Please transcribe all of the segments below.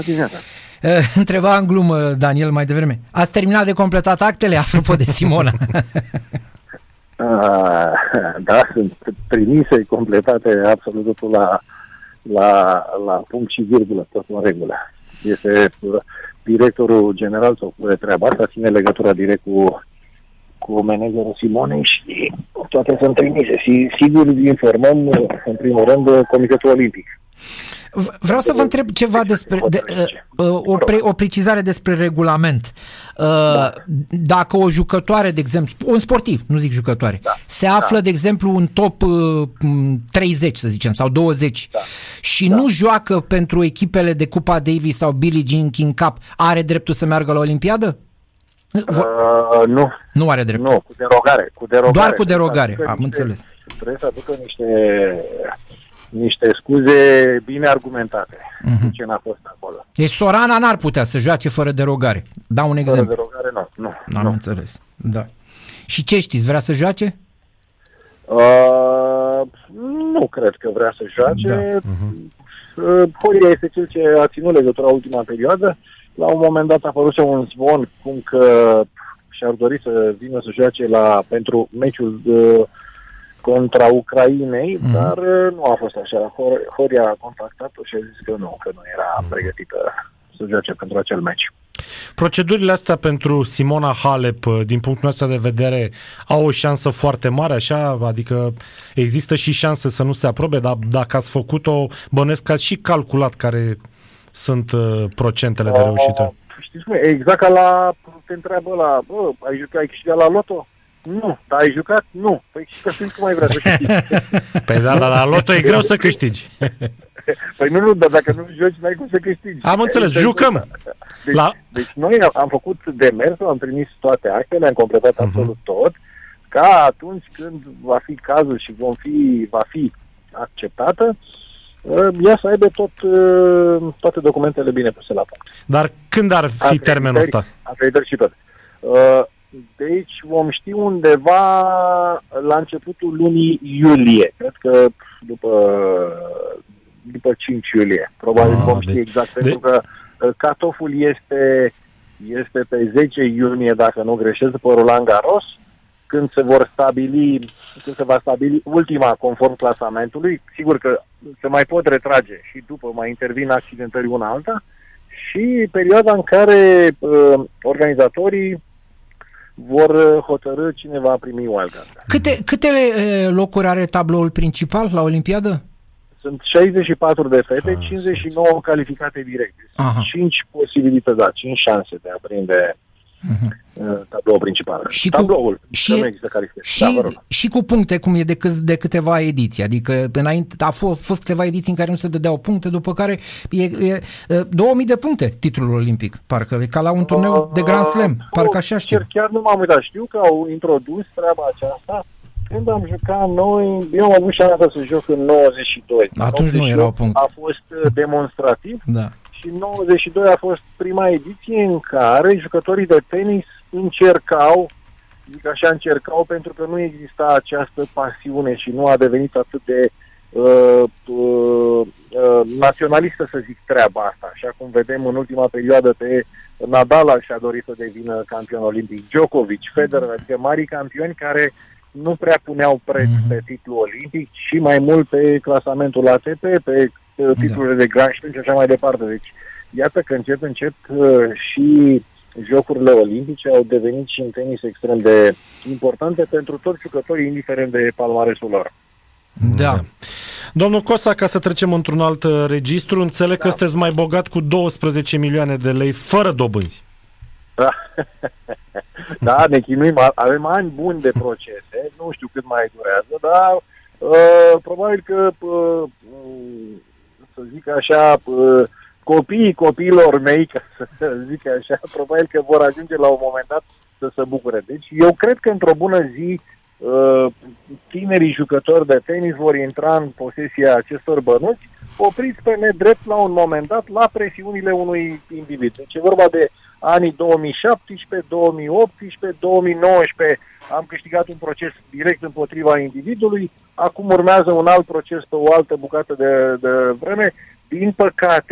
Întreba în glumă Daniel mai devreme. Ați terminat de completat actele, apropo de Simona? Da, sunt trimise, completate absolut totul la punct și virgulă, tot în regulă. Este directorul general sau cu treaba asta, ține legătura direct cu managerul Simonei și toate sunt trimise. Și sigur informăm, în primul rând, Comitetul Olimpic. Vreau să vă întreb ceva despre o precizare despre regulament. Dacă o jucătoare, de exemplu, un sportiv, nu zic jucătoare, se află, de exemplu, în top 30, să zicem, sau 20 și nu joacă pentru echipele de Cupa Davis sau Billie Jean King Cup, are dreptul să meargă la Olimpiadă? Nu. Nu are drept. Nu, cu derogare. Doar cu derogare, am înțeles. Trebuie să aducă niște scuze bine argumentate. Ce n-a fost acolo. Deci Sorana n-ar putea să joace fără derogare. Dau un exemplu. Fără derogare, nu. N-am înțeles. Da. Și ce știți? Vrea să joace? Nu cred că vrea să joace. Horia este cel ce a ținut legătura ultima perioadă. La un moment dat a apărut un zvon cum că și-ar dori să vină să joace pentru meciul contra Ucrainei, dar nu a fost așa. Horia a contactat-o și a zis că nu era pregătită să joace pentru acel meci. Procedurile astea pentru Simona Halep, din punctul nostru de vedere, au o șansă foarte mare, așa? Adică există și șanse să nu se aprobe, dar dacă ați făcut-o, bănuiesc că ați și calculat care sunt procentele de reușită. Știți, exact ca te întreabă ai câștigat la loto? Nu. Dar ai jucat? Nu. Păi și atunci cum mai vrea să câștigi? Păi da, dar la loto e greu să câștigi. Păi nu, dar dacă nu joci, n-ai cum să câștigi. Am înțeles, jucăm. Deci noi am făcut demersul, am trimis toate actele, am completat absolut tot, ca atunci când va fi cazul și va fi acceptată, ea să aibă toate documentele bine puse la punct. Dar când ar fi termenul ăsta? Acreditări și tot. Deci vom ști undeva la începutul lunii iulie. Cred că după 5 iulie. Probabil vom ști exact, pentru că cut-off-ul este pe 10 iunie, dacă nu greșesc, pe Roland Garros, când se va stabili ultima conform clasamentului. Sigur că se mai pot retrage și după mai intervin accidentări una alta, și perioada în care organizatorii vor hotărâ cine va primi wildcard. Câte locuri are tabloul principal la Olimpiadă? Sunt 64 de fete, 59 calificate direct. 5 posibilități, 5 șanse de a prinde tabloul principal. Și cu puncte, cum e de câteva ediții. Adică înainte a fost câteva ediții în care nu se dădeau puncte, după care e 2000 de puncte titlul olimpic, parcă e ca la un turneu de Grand Slam, parcă așa știu. Chiar nu m-am uitat, știu că au introdus treaba aceasta. Când am jucat noi, eu am avut șansa să joc în 92. Atunci nu erau puncte. A fost demonstrativ. Da. Și în 92 a fost prima ediție în care jucătorii de tenis încercau pentru că nu exista această pasiune și nu a devenit atât de naționalistă, să zic, treaba asta. Așa cum vedem în ultima perioadă pe Nadal și-a dorit să devină campion olimpic, Djokovic, Federer, adică mari campioni care nu prea puneau preț pe titlul olimpic și mai mult pe clasamentul ATP, pe titlurile de Grand Slam și așa mai departe. Deci, iată că încet și jocurile olimpice au devenit și în tenis extrem de importante pentru toți jucătorii, indiferent de palmaresul lor. Da. Domnul Cosa, ca să trecem într-un alt registru, înțeleg că sunteți mai bogat cu 12 milioane de lei fără dobânzi. Da, ne chinuim, avem ani buni de procese, nu știu cât mai durează, dar probabil că, să zic așa, copiilor mei, ca să zic așa, probabil că vor ajunge la un moment dat să se bucure. Deci eu cred că într-o bună zi tinerii jucători de tenis vor intra în posesia acestor bănuți, opriți pe nedrept la un moment dat la presiunile unui individ. Deci e vorba de anii 2017, 2018, 2019 am câștigat un proces direct împotriva individului, acum urmează un alt proces pe o altă bucată de vreme. Din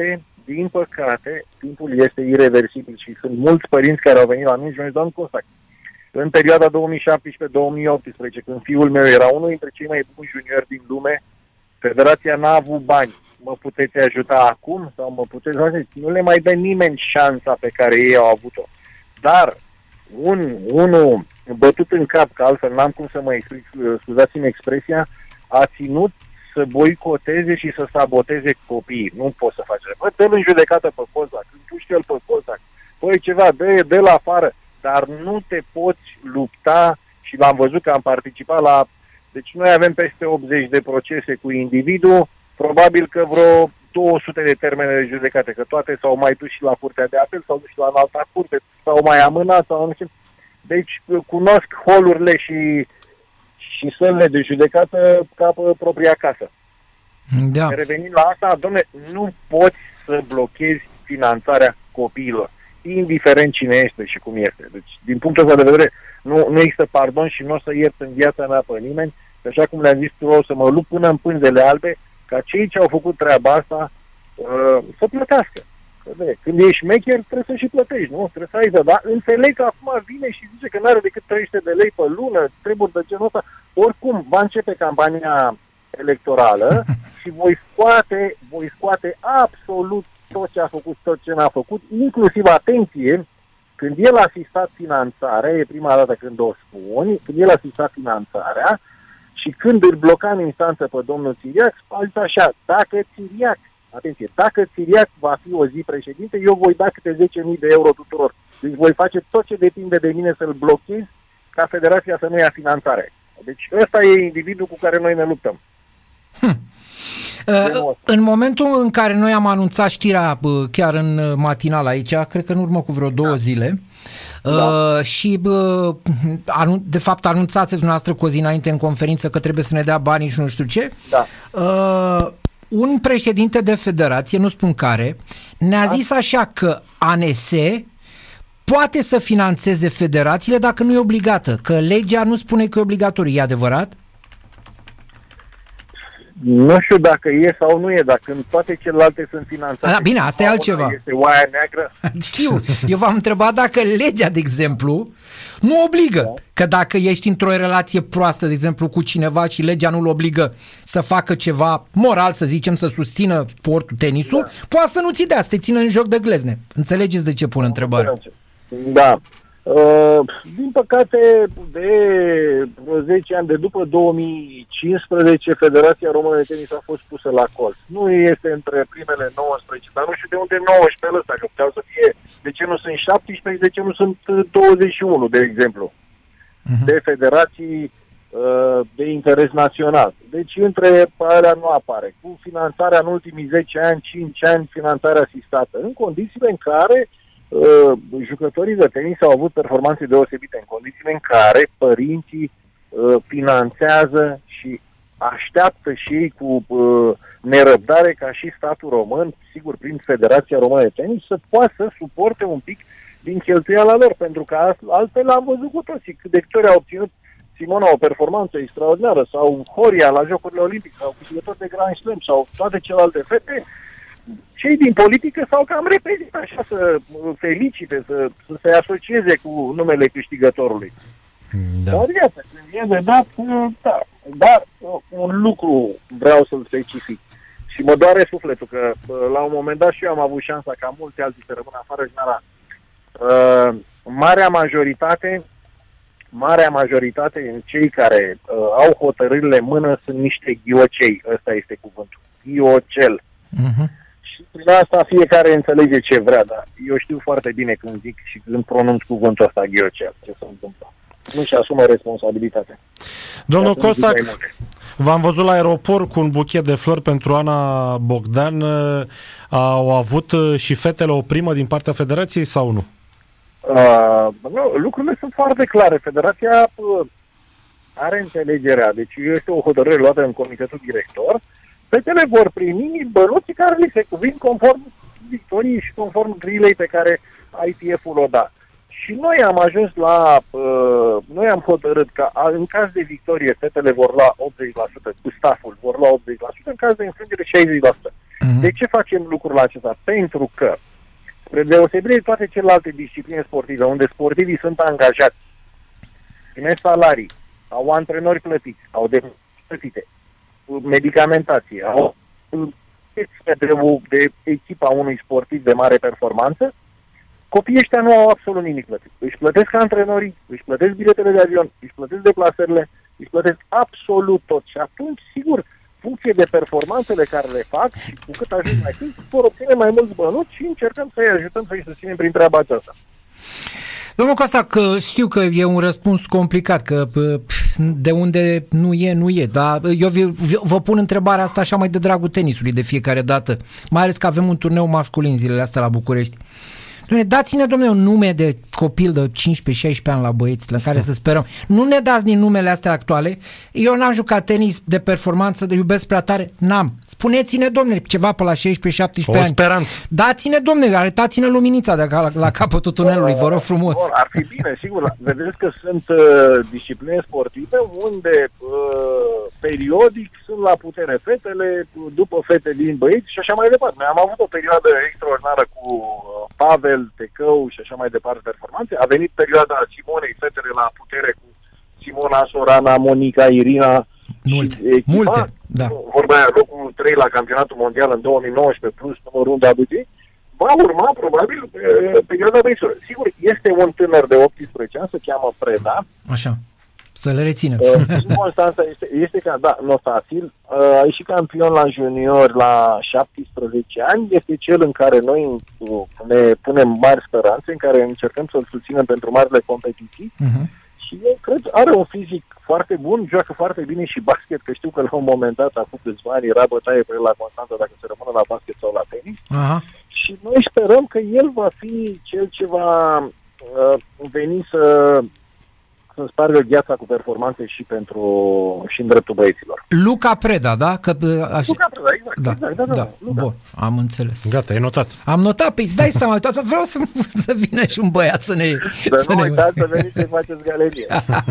din păcate, timpul este ireversibil și sunt mulți părinți care au venit la mine și mi-au zis, doamne Costac, în perioada 2017-2018, când fiul meu era unul dintre cei mai buni juniori din lume, Federația n-a avut bani. Mă puteți ajuta acum? Sau mă puteți face? Nu le mai dă nimeni șansa pe care ei au avut-o. Dar unul bătut în cap, că altfel n-am cum să mă explic, scuzați-mi expresia, a ținut să boicoteze și să saboteze copiii. Nu poți să faci. Bă, dă-l în judecată pe Cozac, împuște el pe Cozac, păi ceva, dă-l afară, dar nu te poți lupta și l-am văzut că am participat la... Deci noi avem peste 80 de procese cu individul, probabil că vreo 200 de termene de judecate, că toate s-au mai dus și la curtea de apel, s-au dus și la înalta curte, s-au mai amânat, sau nu știu. Deci cunosc holurile și sălile de judecată ca pe propria casă. Da. Revenind la asta, dom'le, nu poți să blochezi finanțarea copiilor, indiferent cine este și cum este. Deci, din punctul ăsta de vedere, nu există pardon și nu o să iert în viața mea pe nimeni, și așa cum le-am zis, o să mă lupt până în pânzele albe, ca cei ce au făcut treaba asta să plătească. Când ești șmecher, trebuie să și plătești, nu? Trebuie să ai, dar înțeleg că acum vine și zice că nu are decât 300 de lei pe lună, treburi de genul ăsta. Oricum, va începe campania electorală și voi scoate absolut tot ce a făcut, tot ce n-a făcut, inclusiv, atenție, când el a asistat finanțarea, e prima dată când o spun, când el a asistat finanțarea și când îl bloca în instanță pe domnul Țiriac, a zis așa, dacă Țiriac va fi o zi președinte, eu voi da câte 10.000 de euro tuturor. Deci voi face tot ce depinde de mine să-l blochez ca federația să nu ia finanțare. Deci ăsta e individul cu care noi ne luptăm. În momentul în care noi am anunțat știrea chiar în matinal aici, cred că în urmă cu vreo 2 zile, și de fapt anunțați dumneavoastră cu o zi înainte în conferință că trebuie să ne dea banii și nu știu ce, un președinte de federație, nu spun care, ne-a zis așa că ANS poate să finanțeze federațiile dacă nu e obligată, că legea nu spune că e obligatoriu. E adevărat? Nu știu dacă e sau nu e, dacă când toate celelalte sunt finanțate. Bine, asta e altceva. Este oaia neagră. Știu, eu v-am întrebat dacă legea, de exemplu, nu obligă. Că dacă ești într-o relație proastă, de exemplu, cu cineva și legea nu-l obligă să facă ceva moral, să zicem, să susțină sportul, tenisul, poate să nu ți dea, să te țină în joc de glezne. Înțelegeți de ce pun întrebarea? Da. Din păcate, de 10 ani, de după 2015, Federația Română de Tenis a fost pusă la colț. Nu este între primele 19, dar nu știu de unde 19 ăsta, că puteau să fie, de ce nu sunt 17, de ce nu sunt 21, de exemplu, de federații de interes național. Deci între alea nu apare. Cu finanțarea în ultimii 10 ani, 5 ani, finanțarea asistată, în condițiile în care jucătorii de tenis au avut performanțe deosebite, în condițiile în care părinții finanțează și așteaptă și ei cu nerăbdare ca și statul român, sigur prin Federația Română de Tenis, să poată să suporte un pic din cheltuiala lor, pentru că altfel am văzut cu toții cât de câte ori a obținut Simona o performanță extraordinară, sau Horia la Jocurile Olimpice, sau câștigători de Grand Slam, sau toate celelalte fete. Cei din politică s-au cam repezit așa să felicite, să se asocieze cu numele câștigătorului. Da. Dar iată, când e de dat, da. Dar un lucru vreau să-l specific și mă doare sufletul că la un moment dat și eu am avut șansa ca mulți alții să rămână afară și n-ara. Marea majoritate în cei care au hotărârile în mână sunt niște ghiocei. Ăsta este cuvântul. Ghiocel. Și prin asta fiecare înțelege ce vrea, dar eu știu foarte bine când zic și când pronunț cuvântul ăsta ghiocel, ce se întâmplă. Nu-și asumă responsabilitatea. Domnul Cosac, v-am văzut la aeroport cu un buchet de flori pentru Ana Bogdan. Au avut și fetele o primă din partea federației sau nu? Nu, lucrurile sunt foarte clare. Federația are înțelegerea, deci este o hotărâre luată în comitetul director. Fetele vor primi bănuții care li se cuvin conform victoriei și conform grilei pe care ITF-ul o da. Și noi am ajuns la... noi am hotărât că în caz de victorie fetele vor lua 80%, cu stafful vor lua 80%, în caz de înfrângere 60%. De ce facem lucrul acesta? Pentru că, spre deosebire de toate celelalte discipline sportive, unde sportivii sunt angajați, primesc salarii, au antrenori plătiți, au plătite, medicamentație, au de echipa unui sportiv de mare performanță, copiii ăștia nu au absolut nimic plătit. Își plătesc antrenorii, își plătesc biletele de avion, își plătesc deplasările, își plătesc absolut tot. Și atunci, sigur, funcție de performanțele care le fac și cu cât ajung mai sus, vor obține mai mulți bănuți și încercăm să-i ajutăm să-i susținem prin treaba aceasta. Domnul Costa, că știu că e un răspuns complicat, că de unde nu e, dar eu vă pun întrebarea asta așa mai de dragul tenisului de fiecare dată, mai ales că avem un turneu masculin zilele astea la București. Dați-ne, domnule, un nume de copil de 15-16 ani la băieți, la care să sperăm. Nu ne dați din numele astea actuale. Eu n-am jucat tenis de performanță, de iubesc prea tare. N-am. Spuneți-ne, domnule, ceva pe la 16-17 ani. O speranță. Dați-ne, domnule, arătați-ne luminița de la capătul tunelului, vă rog frumos. Ar fi bine, sigur. Vedeți că sunt discipline sportive unde periodic sunt la putere fetele, după fete vin băieți și așa mai departe. Noi am avut o perioadă extraordinară cu Pavel, Tecău și așa mai departe performanțe. A venit perioada Simonei, fetele la putere cu Simona, Sorana, Monica, Irina. Multe, da. Vorba aia, locul 3 la campionatul mondial în 2019 plus numărul 1 de ABG. Va urma probabil perioada băieților. Sigur, este un tânăr de 18 ani, se cheamă Preda. Așa. Să le rețină. Constanța este notabil. A ieșit campion la junior la 17 ani. Este cel în care noi ne punem mari speranțe, în care încercăm să-l susținem pentru marile competiții. Și eu cred are un fizic foarte bun, joacă foarte bine și basket, că știu că la un moment dat, acum câțiva ani, era bătaie pe el la Constanța dacă se rămână la basket sau la tenis. Și noi sperăm că el va fi cel ce va veni să spargă gheața cu performanțe și în dreptul băieților. Luca Preda, da? Luca Preda, exact. Da. Bun, am înțeles. Gata, e notat. Am notat, păi dai seama, vreau să vină și un băiat să ne... Să nu uitați să veniți să faceți galerie.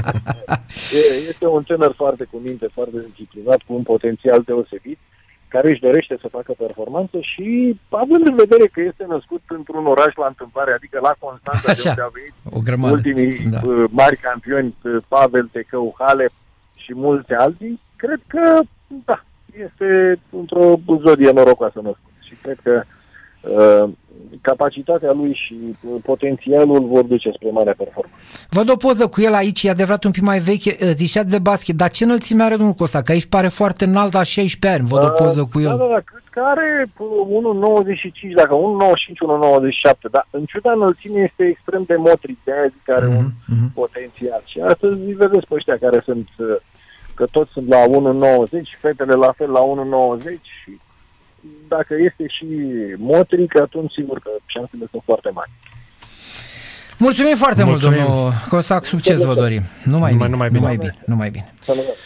Este un tânăr foarte cu minte, foarte disciplinat, cu un potențial deosebit, care își dorește să facă performanță și având în vedere că este născut într-un oraș la întâmplare, adică la Constanța, de unde au venit ultimii mari campioni, Pavel, Tecău, Halep și mulți alții, cred că este într-o zodie norocoasă născut și cred că capacitatea lui și potențialul vor duce spre marea performanță. Văd o poză cu el aici, e adevărat un pic mai veche, zicea de basket, dar ce înălțime are domnul Costa? Că aici pare foarte înalt, la 16 ani, văd o poză cu el. Da, cred că are 1,95, dacă 1,95, 1,97, dar în ciuda înălțimii este extrem de motric, de aia zic că are un potențial. Și astăzi vedeți pe ăștia care sunt, că toți sunt la 1,90, fetele la fel la 1,90 și dacă este și motric, atunci sigur că șansele sunt foarte mari. Mulțumim foarte mult, domnul Costac, succes vă dorim. Numai bine. Salut.